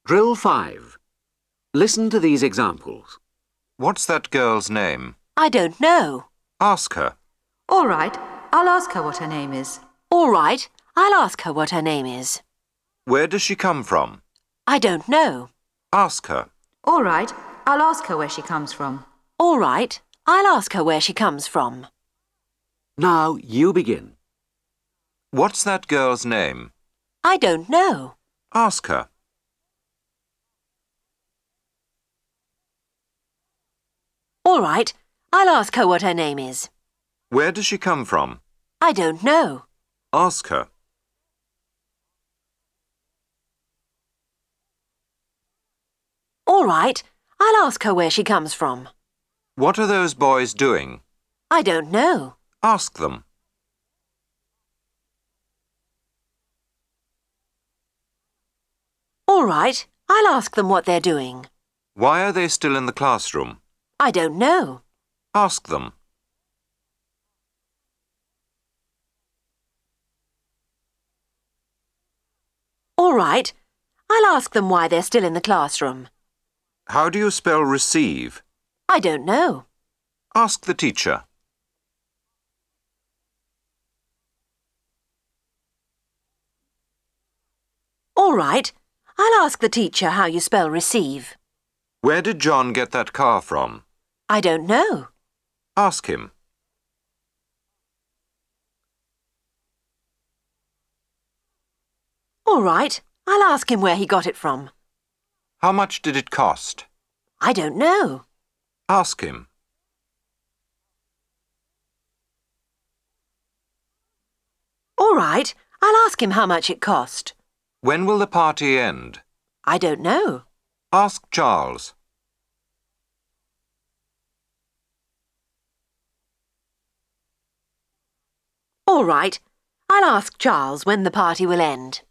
Drill 5. Listen to these examples. What's that girl's name? I don't know. Ask her. All right, I'll ask her what her name is. All right, I'll ask her what her name is. Where does she come from? I don't know. Ask her. All right, I'll ask her where she comes from. All right, I'll ask her where she comes from. Now you begin. What's that girl's name? I don't know. Ask her. All right, I'll ask her what her name is. Where does she come from? I don't know. Ask her. All right, I'll ask her where she comes from. What are those boys doing? I don't know. Ask them. All right, I'll ask them what they're doing. Why are they still in the classroom? I don't know. Ask them. All right, I'll ask them why they're still in the classroom. How do you spell receive? I don't know. Ask the teacher. All right, I'll ask the teacher how you spell receive. Where did John get that car from? I don't know. Ask him. All right, I'll ask him where he got it from. How much did it cost? I don't know. Ask him. All right, I'll ask him how much it cost. When will the party end? I don't know. Ask Charles. All right, I'll ask Charles when the party will end.